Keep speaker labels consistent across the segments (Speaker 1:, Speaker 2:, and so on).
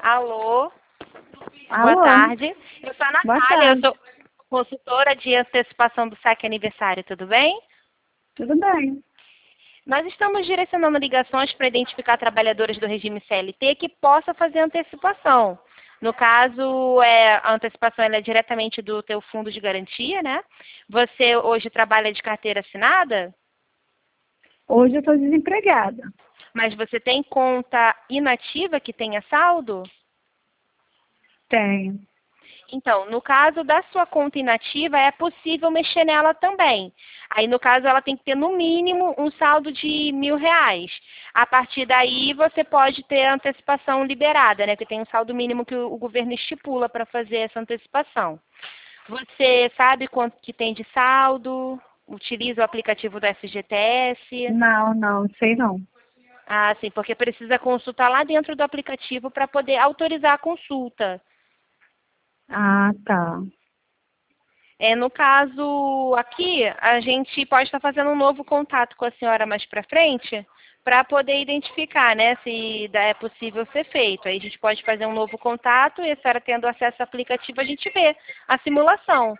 Speaker 1: Alô, boa
Speaker 2: Alô,
Speaker 1: tarde. Eu sou a
Speaker 2: boa
Speaker 1: Natália, eu
Speaker 2: tarde.
Speaker 1: sou consultora de antecipação do saque aniversário, tudo bem?
Speaker 2: Tudo bem?
Speaker 1: Nós estamos direcionando ligações para identificar trabalhadores do regime CLT que possa fazer antecipação. No caso, a antecipação ela é diretamente do teu fundo de garantia, né? Você hoje trabalha de carteira assinada,
Speaker 2: Hoje eu estou desempregada.
Speaker 1: mas você tem conta inativa que tenha saldo?
Speaker 2: Tenho.
Speaker 1: Então, no caso da sua conta inativa, é possível mexer nela também. Aí, no caso, ela tem que ter, no mínimo, um saldo de R$ 1.000. A partir daí, você pode ter a antecipação liberada, né? Que tem um saldo mínimo que o governo estipula para fazer essa antecipação. Você sabe quanto que tem de saldo? Utiliza o aplicativo do FGTS?
Speaker 2: Não, sei não.
Speaker 1: Ah, sim, porque precisa consultar lá dentro do aplicativo para poder autorizar a consulta.
Speaker 2: Ah, tá.
Speaker 1: No caso aqui, a gente pode estar fazendo um novo contato com a senhora mais para frente, para poder identificar, né, se é possível ser feito. Aí a gente pode fazer um novo contato e a senhora tendo acesso ao aplicativo, a gente vê a simulação,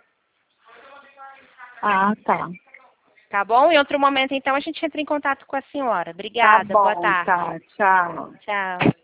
Speaker 2: Ah, tá.
Speaker 1: tá bom? Em outro momento, então, a gente entra em contato com a senhora.
Speaker 2: Tá
Speaker 1: Obrigada, boa
Speaker 2: bom,
Speaker 1: tarde.
Speaker 2: tá. Tchau.
Speaker 1: Tchau.